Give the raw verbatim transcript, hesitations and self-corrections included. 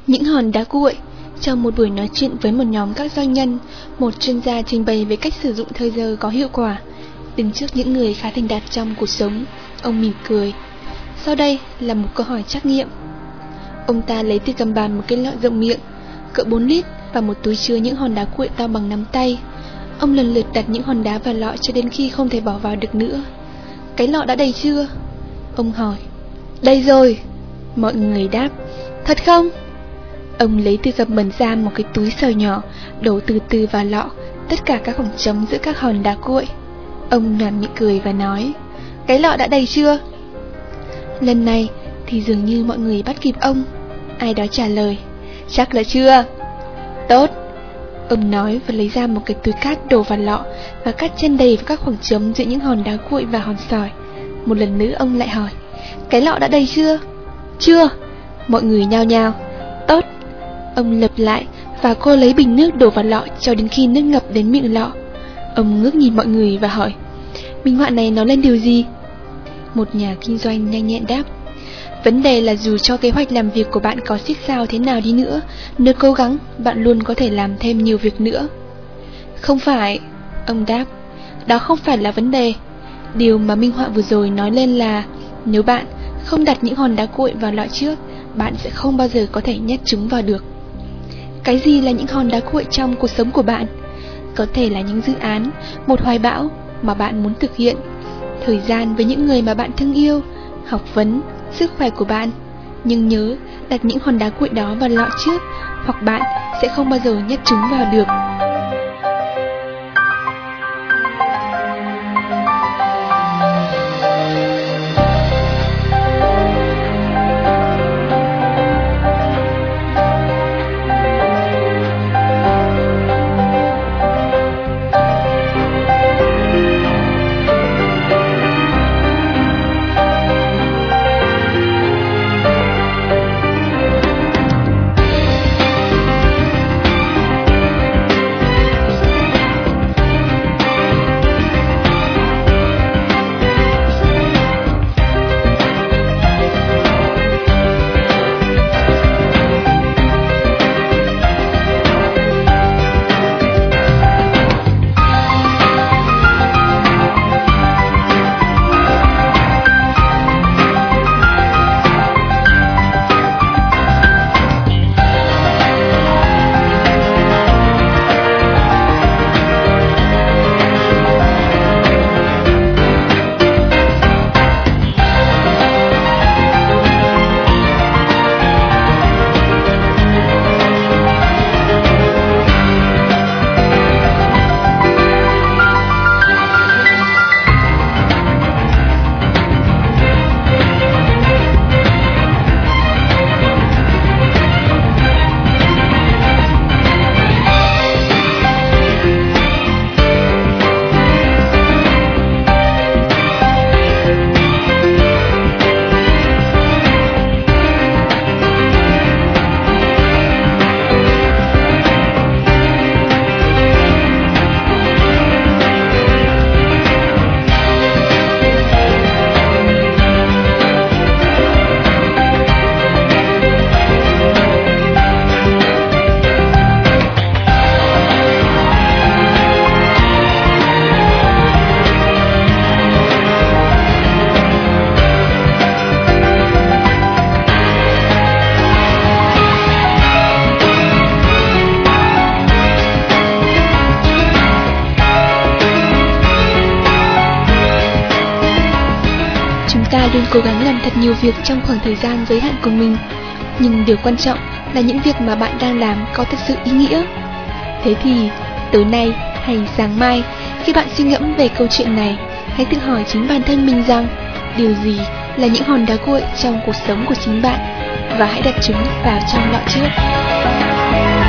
Những hòn đá cuội. Trong một buổi nói chuyện với một nhóm các doanh nhân, một chuyên gia trình bày về cách sử dụng thời giờ có hiệu quả. Đứng trước những người khá thành đạt trong cuộc sống, ông mỉm cười. Sau đây là một câu hỏi trắc nghiệm. Ông ta lấy từ gầm bàn một cái lọ rộng miệng, cỡ bốn lít và một túi chứa những hòn đá cuội to bằng nắm tay. Ông lần lượt đặt những hòn đá vào lọ cho đến khi không thể bỏ vào được nữa. Cái lọ đã đầy chưa? Ông hỏi. Đầy rồi. Mọi người đáp. Thật không? Ông lấy từ gầm bàn ra một cái túi sờ nhỏ, đổ từ từ vào lọ tất cả các khoảng trống giữa các hòn đá cuội. Ông nhoẻn miệng cười và nói. Cái lọ đã đầy chưa? Lần này thì dường như mọi người bắt kịp ông. Ai đó trả lời. Chắc là chưa. Tốt. Ông nói và lấy ra một cái túi cát đổ vào lọ và cắt chen đầy vào các khoảng trống giữa những hòn đá cuội và hòn sỏi. Một lần nữa ông lại hỏi. Cái lọ đã đầy chưa? Chưa. Mọi người nhao nhao. Tốt. Ông lặp lại và cô lấy bình nước đổ vào lọ cho đến khi nước ngập đến miệng lọ. Ông ngước nhìn mọi người và hỏi. Minh họa này nói lên điều gì? Một nhà kinh doanh nhanh nhẹn đáp. Vấn đề là dù cho kế hoạch làm việc của bạn có xích sao thế nào đi nữa, nếu cố gắng, bạn luôn có thể làm thêm nhiều việc nữa. Không phải, ông đáp. Đó không phải là vấn đề. Điều mà minh họa vừa rồi nói lên là nếu bạn không đặt những hòn đá cuội vào lọ trước, bạn sẽ không bao giờ có thể nhét chúng vào được. Cái gì là những hòn đá cuội trong cuộc sống của bạn? Có thể là những dự án, một hoài bão mà bạn muốn thực hiện, thời gian với những người mà bạn thương yêu, học vấn, sức khỏe của bạn. Nhưng nhớ, đặt những hòn đá cuội đó vào lọ trước, hoặc bạn sẽ không bao giờ nhét chúng vào được. Ta luôn cố gắng làm thật nhiều việc trong khoảng thời gian giới hạn của mình. Nhưng điều quan trọng là những việc mà bạn đang làm có thật sự ý nghĩa. Thế thì, tối nay hay sáng mai, khi bạn suy ngẫm về câu chuyện này, hãy tự hỏi chính bản thân mình rằng điều gì là những hòn đá cuội trong cuộc sống của chính bạn, và hãy đặt chúng vào trong lọ trước.